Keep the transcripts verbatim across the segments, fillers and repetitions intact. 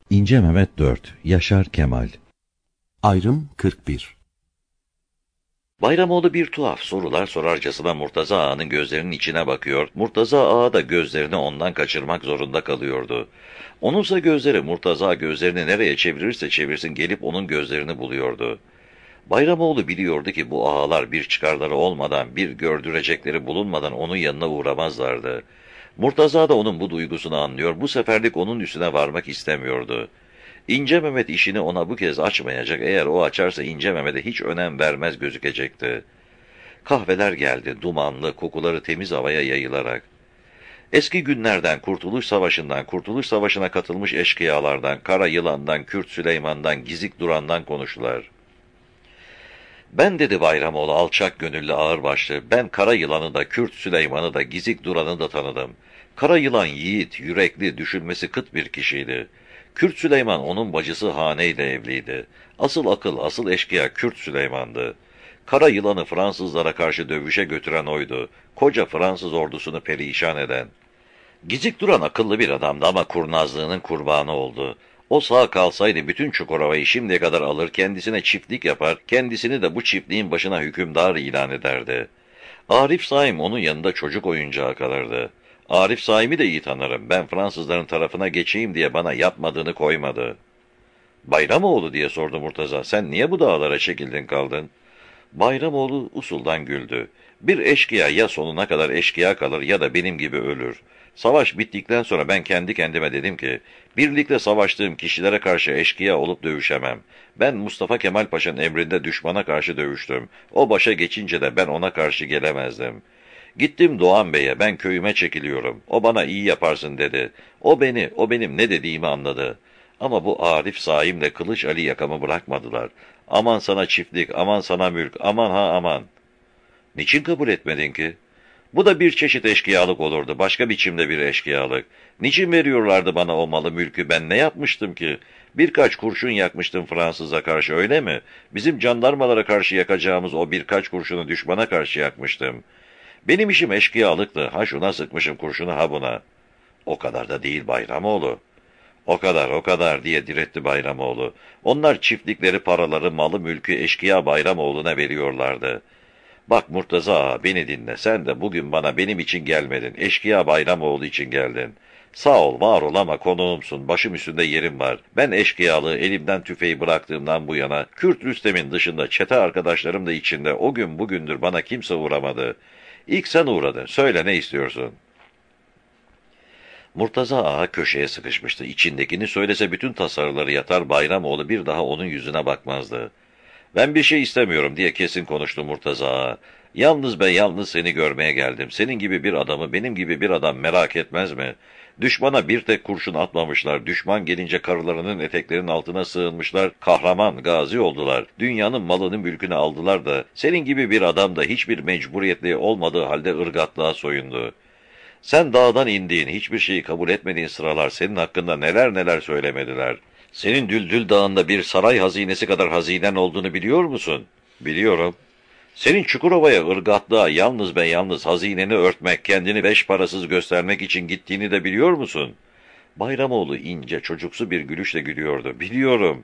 İnce Mehmet dört Yaşar Kemal. Ayrım kırk bir. Bayramoğlu bir tuhaf sorular sorarcasına Murtaza Ağa'nın gözlerinin içine bakıyor, Murtaza Ağa da gözlerini ondan kaçırmak zorunda kalıyordu. Onunsa gözleri Murtaza gözlerini nereye çevirirse çevirsin gelip onun gözlerini buluyordu. Bayramoğlu biliyordu ki bu ağalar bir çıkarları olmadan, bir gördürecekleri bulunmadan onun yanına uğramazlardı. Murtaza da onun bu duygusunu anlıyor, bu seferlik onun üstüne varmak istemiyordu. İnce Mehmet işini ona bu kez açmayacak, eğer o açarsa İnce Mehmet'e hiç önem vermez gözükecekti. Kahveler geldi, dumanlı, kokuları temiz havaya yayılarak. Eski günlerden, Kurtuluş Savaşı'ndan, Kurtuluş Savaşı'na katılmış eşkıyalardan, Kara Yılan'dan, Kürt Süleyman'dan, Gizik Duran'dan konuştular. Ben dedi Bayramoğlu alçak gönüllü ağırbaşlı, ben Kara Yılan'ı da, Kürt Süleyman'ı da, Gizik Duran'ı da tanıdım. Kara Yılan yiğit, yürekli, düşünmesi kıt bir kişiydi. Kürt Süleyman onun bacısı Hane ile evliydi. Asıl akıl, asıl eşkıya Kürt Süleyman'dı. Kara Yılan'ı Fransızlara karşı dövüşe götüren oydu. Koca Fransız ordusunu perişan eden. Gizik Duran akıllı bir adamdı ama kurnazlığının kurbanı oldu. O sağ kalsaydı bütün Çukurova'yı şimdiye kadar alır, kendisine çiftlik yapar, kendisini de bu çiftliğin başına hükümdar ilan ederdi. Arif Saim onun yanında çocuk oyuncağı kalırdı. Arif Saim'i de iyi tanırım, ben Fransızların tarafına geçeyim diye bana yapmadığını koymadı. Bayramoğlu diye sordu Murtaza, sen niye bu dağlara çekildin kaldın? Bayramoğlu usuldan güldü. Bir eşkıya ya sonuna kadar eşkıya kalır ya da benim gibi ölür. Savaş bittikten sonra ben kendi kendime dedim ki, birlikte savaştığım kişilere karşı eşkıya olup dövüşemem. Ben Mustafa Kemal Paşa'nın emrinde düşmana karşı dövüştüm. O başa geçince de ben ona karşı gelemezdim. Gittim Doğan Bey'e, ben köyüme çekiliyorum. O bana iyi yaparsın dedi. O beni, o benim ne dediğimi anladı. Ama bu Arif Saim'le Kılıç Ali yakamı bırakmadılar. Aman sana çiftlik, aman sana mülk, aman ha aman. Niçin kabul etmedin ki? Bu da bir çeşit eşkıyalık olurdu, başka biçimde bir eşkıyalık. Niçin veriyorlardı bana o malı mülkü, ben ne yapmıştım ki? Birkaç kurşun yakmıştım Fransız'a karşı, öyle mi? Bizim jandarmalara karşı yakacağımız o birkaç kurşunu düşmana karşı yakmıştım. Benim işim eşkıyalıktı, ha şuna sıkmışım kurşunu ha buna. O kadar da değil Bayramoğlu. O kadar, o kadar diye diretti Bayramoğlu. Onlar çiftlikleri, paraları, malı, mülkü eşkıya Bayramoğlu'na veriyorlardı. Bak Murtaza ağa, beni dinle, sen de bugün bana benim için gelmedin, eşkıya Bayramoğlu için geldin. Sağ ol, var ol ama konuğumsun, başım üstünde yerim var. Ben eşkıyalığı elimden tüfeği bıraktığımdan bu yana, Kürt Rüstem'in dışında çete arkadaşlarım da içinde o gün bugündür bana kimse uğramadı. İlk sen uğradın, söyle ne istiyorsun? Murtaza ağa köşeye sıkışmıştı. İçindekini söylese bütün tasarıları yatar, Bayramoğlu bir daha onun yüzüne bakmazdı. Ben bir şey istemiyorum diye kesin konuştu Murtaza ağa. Yalnız ben yalnız seni görmeye geldim. Senin gibi bir adamı benim gibi bir adam merak etmez mi? Düşmana bir tek kurşun atmamışlar. Düşman gelince karılarının eteklerinin altına sığınmışlar. Kahraman, gazi oldular. Dünyanın malını mülkünü aldılar da senin gibi bir adam da hiçbir mecburiyetli olmadığı halde ırgatlığa soyundu. Sen dağdan indiğin, hiçbir şeyi kabul etmediğin sıralar senin hakkında neler neler söylemediler. Senin Düldül Dağı'nda bir saray hazinesi kadar hazinen olduğunu biliyor musun? Biliyorum. Senin Çukurova'ya, ırgatlığa yalnız be yalnız hazineni örtmek, kendini beş parasız göstermek için gittiğini de biliyor musun? Bayramoğlu ince, çocuksu bir gülüşle gülüyordu. Biliyorum.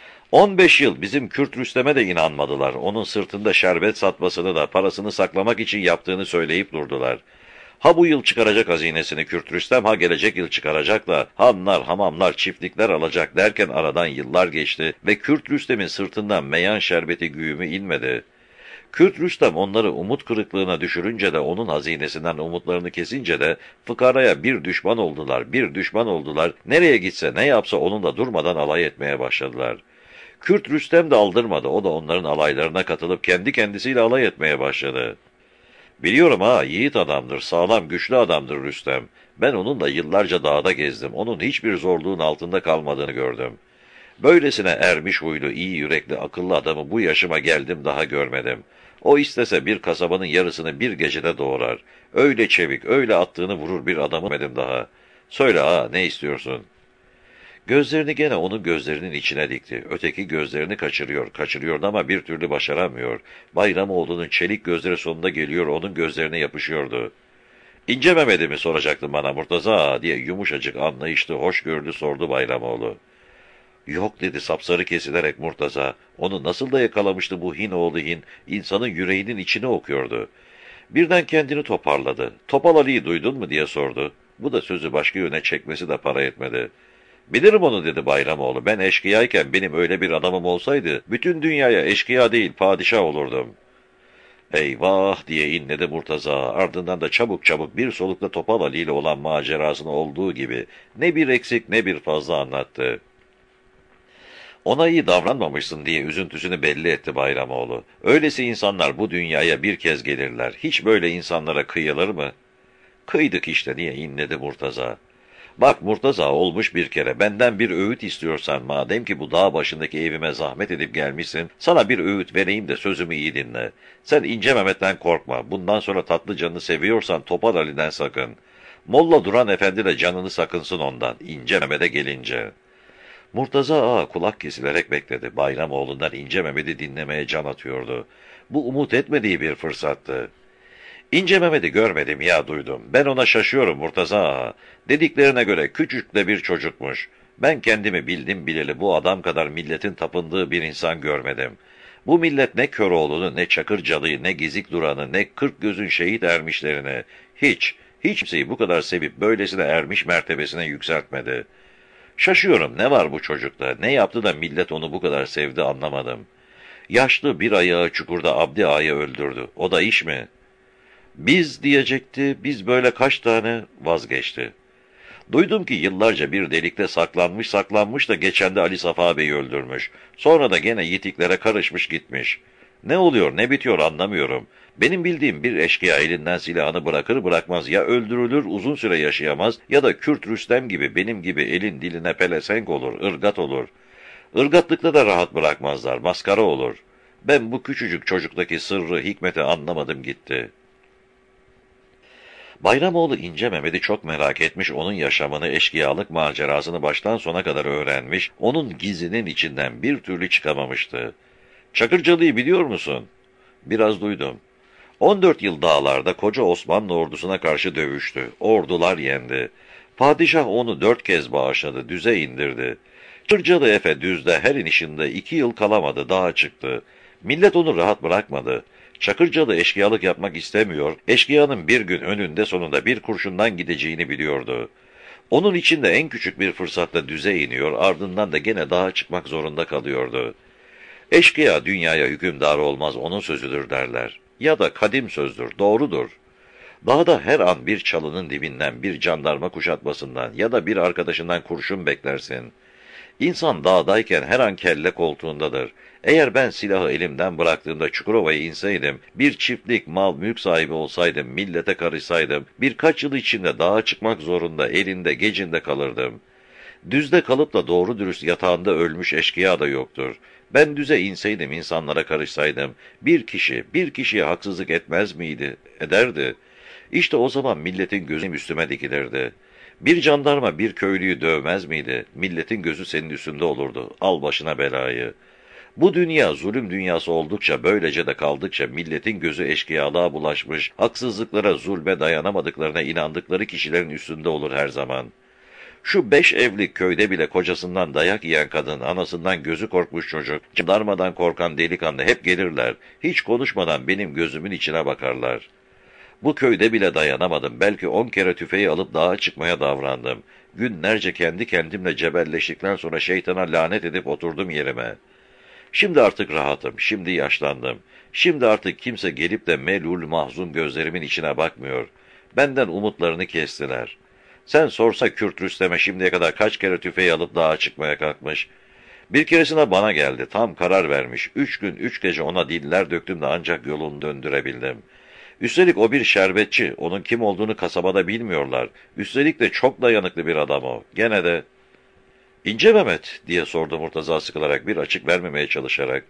On beş yıl bizim Kürt Rüstem'e de inanmadılar. Onun sırtında şerbet satmasını da parasını saklamak için yaptığını söyleyip durdular. Ha bu yıl çıkaracak hazinesini Kürt Rüstem, ha gelecek yıl çıkaracak da hanlar, hamamlar, çiftlikler alacak derken aradan yıllar geçti ve Kürt Rüstem'in sırtından meyan şerbeti güğümü inmedi. Kürt Rüstem onları umut kırıklığına düşürünce de onun hazinesinden umutlarını kesince de fıkaraya bir düşman oldular, bir düşman oldular. Nereye gitse ne yapsa onunla durmadan alay etmeye başladılar. Kürt Rüstem de aldırmadı, o da onların alaylarına katılıp kendi kendisiyle alay etmeye başladı. Biliyorum ha, yiğit adamdır, sağlam, güçlü adamdır Rüstem. Ben onunla yıllarca dağda gezdim, onun hiçbir zorluğun altında kalmadığını gördüm. Böylesine ermiş huylu, iyi yürekli, akıllı adamı bu yaşıma geldim daha görmedim. O istese bir kasabanın yarısını bir gecede doğrar. Öyle çevik, öyle attığını vurur bir adamı görmedim daha. Söyle ha, ne istiyorsun? Gözlerini gene onun gözlerinin içine dikti. Öteki gözlerini kaçırıyor, kaçırıyordu ama bir türlü başaramıyor. Bayramoğlu'nun çelik gözleri sonunda geliyor, onun gözlerine yapışıyordu. İnce Mehmet'i mi soracaktın bana Murtaza ağa diye yumuşacık, anlayışlı, hoşgörülü sordu Bayramoğlu. Yok dedi sapsarı kesilerek Murtaza. Onu nasıl da yakalamıştı bu Hin oğlu Hin, insanın yüreğinin içine okuyordu. Birden kendini toparladı. Topal Ali'yi duydun mu diye sordu. Bu da sözü başka yöne çekmesi de para etmedi. Bilirim onu dedi Bayramoğlu. Ben eşkıyayken benim öyle bir adamım olsaydı, bütün dünyaya eşkıya değil padişah olurdum. Eyvah diye inledi Murtaza. Ardından da çabuk çabuk bir solukta Topal Ali ile olan macerasını olduğu gibi ne bir eksik ne bir fazla anlattı. Ona iyi davranmamışsın diye üzüntüsünü belli etti Bayramoğlu. Öylesi insanlar bu dünyaya bir kez gelirler. Hiç böyle insanlara kıyılır mı? Kıydık işte diye inledi Murtaza. Bak Murtaza olmuş bir kere, benden bir öğüt istiyorsan madem ki bu dağ başındaki evime zahmet edip gelmişsin, sana bir öğüt vereyim de sözümü iyi dinle. Sen İnce Mehmet'ten korkma, bundan sonra tatlı canını seviyorsan Topal Ali'den sakın. Molla Duran Efendi de canını sakınsın ondan, İnce Mehmet'e gelince. Murtaza ağa kulak kesilerek bekledi. Bayramoğlu'ndan İnce Mehmet'i dinlemeye can atıyordu. Bu umut etmediği bir fırsattı. İnce Mehmet'i görmedim ya duydum. Ben ona şaşıyorum Murtaza ağa. Dediklerine göre küçük de bir çocukmuş. Ben kendimi bildim bileli bu adam kadar milletin tapındığı bir insan görmedim. Bu millet ne Köroğlu'nu, ne Çakırcalı'yı, ne Gezik Duran'ı, ne Kırk Göz'ün şehit ermişlerini, hiç, hiç kimseyi bu kadar sevip böylesine ermiş mertebesine yükseltmedi. Şaşıyorum ne var bu çocukta, ne yaptı da millet onu bu kadar sevdi anlamadım. Yaşlı bir ayağı çukurda Abdi Ağa'yı öldürdü. O da iş mi? Biz diyecekti, biz böyle kaç tane vazgeçti. Duydum ki yıllarca bir delikte saklanmış saklanmış da geçen de Ali Safa Bey'i öldürmüş. Sonra da gene yitiklere karışmış gitmiş. Ne oluyor ne bitiyor anlamıyorum. Benim bildiğim bir eşkıya elinden silahını bırakır bırakmaz ya öldürülür uzun süre yaşayamaz ya da Kürt Rüstem gibi benim gibi elin diline pelesenk olur, ırgat olur. Irgatlıkta da rahat bırakmazlar, maskara olur. Ben bu küçücük çocuktaki sırrı, hikmeti anlamadım gitti. Bayramoğlu İnce Mehmet'i çok merak etmiş, onun yaşamını, eşkıyalık macerasını baştan sona kadar öğrenmiş, onun gizinin içinden bir türlü çıkamamıştı. Çakırcalı'yı biliyor musun? Biraz duydum. on dört yıl dağlarda koca Osmanlı ordusuna karşı dövüştü. Ordular yendi. Padişah onu dört kez bağışladı, düze indirdi. Çakırcalı Efe düzde her inişinde iki yıl kalamadı, dağa çıktı. Millet onu rahat bırakmadı. Çakırcalı eşkıyalık yapmak istemiyor, eşkıyanın bir gün önünde sonunda bir kurşundan gideceğini biliyordu. Onun için de en küçük bir fırsatta düze iniyor, ardından da gene dağa çıkmak zorunda kalıyordu. Eşkıya dünyaya hükümdar olmaz, onun sözüdür derler. Ya da kadim sözdür, doğrudur. Dağda her an bir çalının dibinden, bir jandarma kuşatmasından ya da bir arkadaşından kurşun beklersin. İnsan dağdayken her an kelle koltuğundadır. Eğer ben silahı elimden bıraktığımda Çukurova'ya inseydim, bir çiftlik, mal, mülk sahibi olsaydım, millete karışsaydım, birkaç yıl içinde dağa çıkmak zorunda, elinde, gecinde kalırdım. Düzde kalıp da doğru dürüst yatağında ölmüş eşkıya da yoktur. Ben düze inseydim, insanlara karışsaydım, bir kişi, bir kişiye haksızlık etmez miydi? Ederdi. İşte o zaman milletin gözü üstüme dikilirdi. Bir jandarma bir köylüyü dövmez miydi? Milletin gözü senin üstünde olurdu. Al başına belayı. Bu dünya zulüm dünyası oldukça, böylece de kaldıkça milletin gözü eşkıyalığa bulaşmış, haksızlıklara, zulme dayanamadıklarına inandıkları kişilerin üstünde olur her zaman. Şu beş evlilik köyde bile kocasından dayak yiyen kadın, anasından gözü korkmuş çocuk, jandarmadan korkan delikanlı hep gelirler. Hiç konuşmadan benim gözümün içine bakarlar. Bu köyde bile dayanamadım. Belki on kere tüfeği alıp dağa çıkmaya davrandım. Günlerce kendi kendimle cebelleştikten sonra şeytana lanet edip oturdum yerime. Şimdi artık rahatım, şimdi yaşlandım. Şimdi artık kimse gelip de melul mahzun gözlerimin içine bakmıyor. Benden umutlarını kestiler. Sen sorsa Kürt Rüstem'e şimdiye kadar kaç kere tüfeği alıp dağa çıkmaya kalkmış. Bir keresine bana geldi, tam karar vermiş. Üç gün, üç gece ona diller döktüm de ancak yolunu döndürebildim. Üstelik o bir şerbetçi, onun kim olduğunu kasabada bilmiyorlar. Üstelik de çok dayanıklı bir adam o. Gene de... İnce Mehmet diye sordu Murtaza sıkılarak, bir açık vermemeye çalışarak.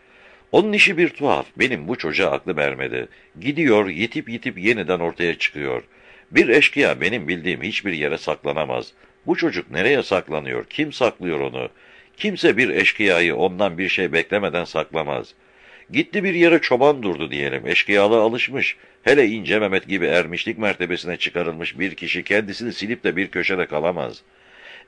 Onun işi bir tuhaf, benim bu çocuğa aklım ermedi. Gidiyor, yitip yitip yeniden ortaya çıkıyor. Bir eşkıya benim bildiğim hiçbir yere saklanamaz. Bu çocuk nereye saklanıyor, kim saklıyor onu? Kimse bir eşkıyayı ondan bir şey beklemeden saklamaz. Gitti bir yere çoban durdu diyelim, eşkıyalığa alışmış. Hele İnce Mehmet gibi ermişlik mertebesine çıkarılmış bir kişi kendisini silip de bir köşede kalamaz.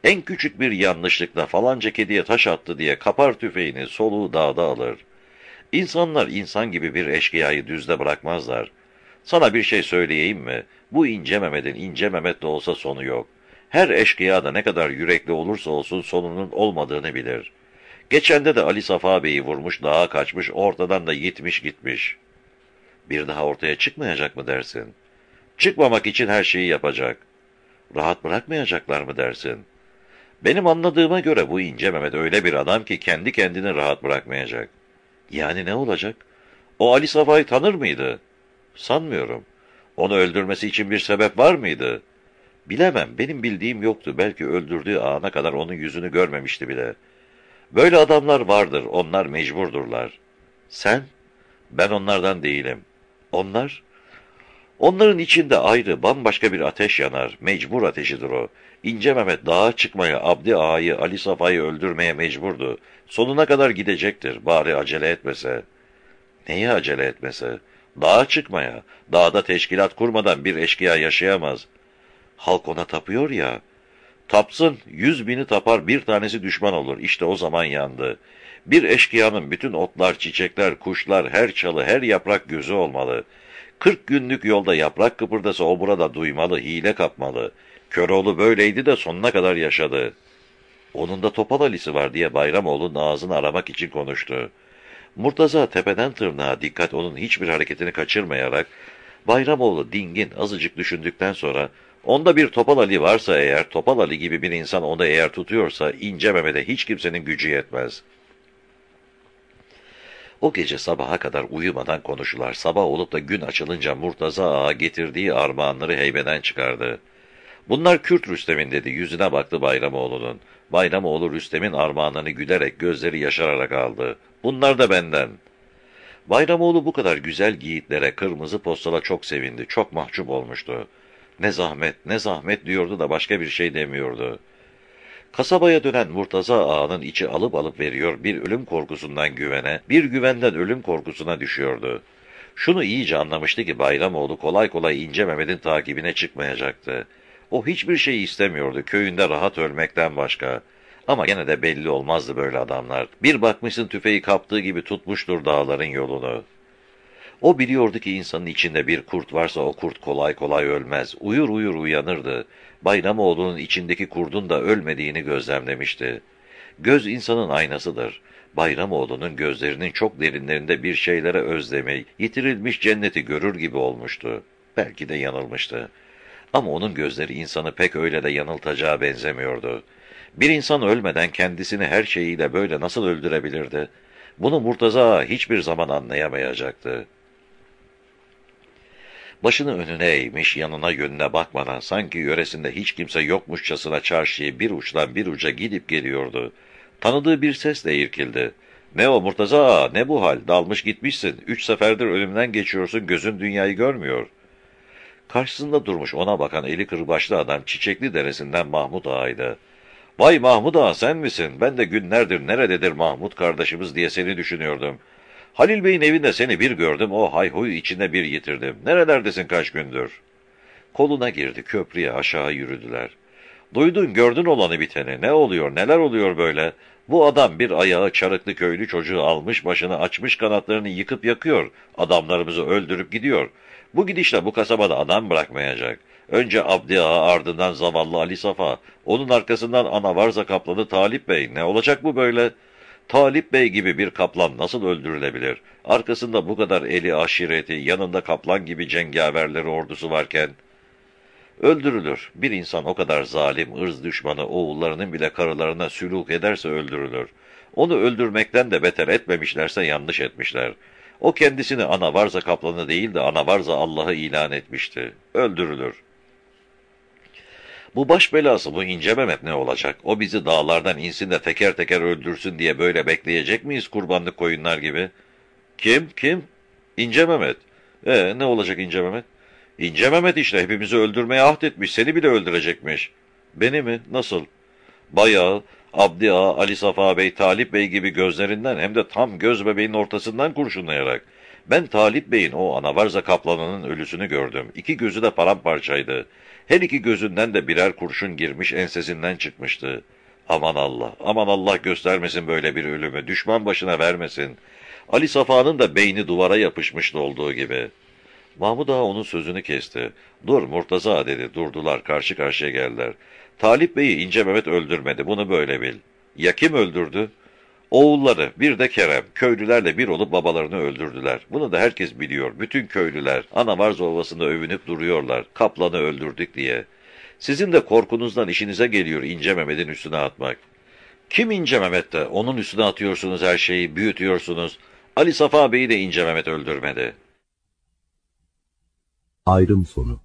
En küçük bir yanlışlıkla falanca kediye taş attı diye kapar tüfeğini, soluğu dağda alır. İnsanlar insan gibi bir eşkıyayı düzde bırakmazlar. Sana bir şey söyleyeyim mi? Bu İnce Mehmet'in İnce Mehmet de olsa sonu yok. Her eşkıya da ne kadar yürekli olursa olsun sonunun olmadığını bilir. Geçende de Ali Safa Bey'i vurmuş, dağa kaçmış, ortadan da yitmiş gitmiş. Bir daha ortaya çıkmayacak mı dersin? Çıkmamak için her şeyi yapacak. Rahat bırakmayacaklar mı dersin? Benim anladığıma göre bu İnce Mehmet öyle bir adam ki kendi kendini rahat bırakmayacak. Yani ne olacak? O Ali Safa'yı tanır mıydı? Sanmıyorum. Onu öldürmesi için bir sebep var mıydı? Bilemem, benim bildiğim yoktu. Belki öldürdüğü ana kadar onun yüzünü görmemişti bile. Böyle adamlar vardır, onlar mecburdurlar. Sen? Ben onlardan değilim. Onlar? Onların içinde ayrı, bambaşka bir ateş yanar. Mecbur ateşidir o. İnce Mehmet dağa çıkmaya, Abdi Ağa'yı, Ali Safa'yı öldürmeye mecburdu. Sonuna kadar gidecektir, bari acele etmese. Neye acele etmese? Dağa çıkmaya. Dağda teşkilat kurmadan bir eşkıya yaşayamaz. Halk ona tapıyor ya. Tapsın, yüz bini tapar, bir tanesi düşman olur. İşte o zaman yandı. Bir eşkıyanın bütün otlar, çiçekler, kuşlar, her çalı, her yaprak gözü olmalı. Kırk günlük yolda yaprak kıpırdasa o burada duymalı, hile kapmalı. Köroğlu böyleydi de sonuna kadar yaşadı. Onun da Topal Ali'si var diye Bayramoğlu'nun ağzını aramak için konuştu. Murtaza tepeden tırnağa dikkat onun hiçbir hareketini kaçırmayarak, Bayramoğlu dingin azıcık düşündükten sonra, onda bir Topal Ali varsa eğer, Topal Ali gibi bir insan onu eğer tutuyorsa, İnce Mehmet'e hiç kimsenin gücü yetmez. O gece sabaha kadar uyumadan konuşular. Sabah olup da gün açılınca Murtaza Ağa getirdiği armağanları heybeden çıkardı. Bunlar Kürt Rüstem'in dedi, yüzüne baktı Bayramoğlu'nun. Bayramoğlu Rüstem'in armağanını gülerek, gözleri yaşararak aldı. Bunlar da benden. Bayramoğlu bu kadar güzel giyitlere, kırmızı postala çok sevindi, çok mahcup olmuştu. Ne zahmet, ne zahmet diyordu da başka bir şey demiyordu. Kasabaya dönen Murtaza Ağa'nın içi alıp alıp veriyor, bir ölüm korkusundan güvene, bir güvenden ölüm korkusuna düşüyordu. Şunu iyice anlamıştı ki Bayramoğlu kolay kolay İnce Mehmet'in takibine çıkmayacaktı. O hiçbir şey istemiyordu, köyünde rahat ölmekten başka. Ama gene de belli olmazdı böyle adamlar. Bir bakmışsın tüfeği kaptığı gibi tutmuştur dağların yolunu. O biliyordu ki insanın içinde bir kurt varsa o kurt kolay kolay ölmez. Uyur uyur uyanırdı. Bayramoğlu'nun içindeki kurdun da ölmediğini gözlemlemişti. Göz insanın aynasıdır. Bayramoğlu'nun gözlerinin çok derinlerinde bir şeylere özlemi, yitirilmiş cenneti görür gibi olmuştu. Belki de yanılmıştı. Ama onun gözleri insanı pek öyle de yanıltacağı benzemiyordu. Bir insan ölmeden kendisini her şeyiyle böyle nasıl öldürebilirdi? Bunu Murtaza hiçbir zaman anlayamayacaktı. Başını önüne eğmiş, yanına yönüne bakmadan, sanki yöresinde hiç kimse yokmuşçasına çarşıyı bir uçtan bir uca gidip geliyordu. Tanıdığı bir sesle irkildi. ''Ne o Murtaza, ne bu hal? Dalmış gitmişsin. Üç seferdir önümden geçiyorsun, gözün dünyayı görmüyor.'' Karşısında durmuş ona bakan eli kırbaçlı adam Çiçekli Deresi'nden Mahmud Ağa'ydı. ''Vay Mahmud Ağa, sen misin? Ben de günlerdir nerededir Mahmud kardeşimiz diye seni düşünüyordum. Halil Bey'in evinde seni bir gördüm, o hayhuy içinde bir yitirdim. Nerelerdesin kaç gündür?'' Koluna girdi, köprüye aşağı yürüdüler. ''Duydun, gördün olanı biteni. Ne oluyor, neler oluyor böyle? Bu adam bir ayağı çarıklı köylü çocuğu almış başını, açmış kanatlarını yıkıp yakıyor. Adamlarımızı öldürüp gidiyor. Bu gidişle bu kasabada adam bırakmayacak. Önce Abdi Ağa, ardından zavallı Ali Safa. Onun arkasından Anavarza kaplanı Talip Bey. Ne olacak bu böyle? Talip Bey gibi bir kaplan nasıl öldürülebilir? Arkasında bu kadar eli aşireti, yanında kaplan gibi cengaverleri ordusu varken... Öldürülür. Bir insan o kadar zalim, ırz düşmanı, oğullarının bile karılarına sülûk ederse öldürülür. Onu öldürmekten de beter etmemişlerse yanlış etmişler. O kendisini Anavarza kaplanı değil de Anavarza Allah'ı ilan etmişti. Öldürülür. Bu baş belası, bu İnce Mehmet ne olacak? O bizi dağlardan insin de teker teker öldürsün diye böyle bekleyecek miyiz kurbanlık koyunlar gibi? Kim, kim? İnce Mehmet. Ee, ne olacak İnce Mehmet? İnce Mehmet işte, hepimizi öldürmeye ahdetmiş, seni bile öldürecekmiş. Beni mi? Nasıl? Bayağı Abdi Ağa, Ali Safa Bey, Talip Bey gibi gözlerinden, hem de tam göz bebeğin ortasından kurşunlayarak. Ben Talip Bey'in o Anavarza kaplanının ölüsünü gördüm. İki gözü de paramparçaydı. Her iki gözünden de birer kurşun girmiş, ensesinden çıkmıştı. Aman Allah, aman Allah göstermesin böyle bir ölümü, düşman başına vermesin. Ali Safa'nın da beyni duvara yapışmıştı olduğu gibi. Mahmud Ağa onun sözünü kesti. Dur Murtaza dedi, durdular, karşı karşıya geldiler. Talip Bey'i İnce Mehmet öldürmedi, bunu böyle bil. Ya kim öldürdü? Oğulları, bir de Kerem, köylülerle bir olup babalarını öldürdüler. Bunu da herkes biliyor, bütün köylüler, Anavarza Ovası'nda övünüp duruyorlar, kaplanı öldürdük diye. Sizin de korkunuzdan işinize geliyor İnce Mehmet'in üstüne atmak. Kim İnce Mehmet de, onun üstüne atıyorsunuz her şeyi, büyütüyorsunuz. Ali Safa Bey'i de İnce Mehmet öldürmedi. Ayrım sonu.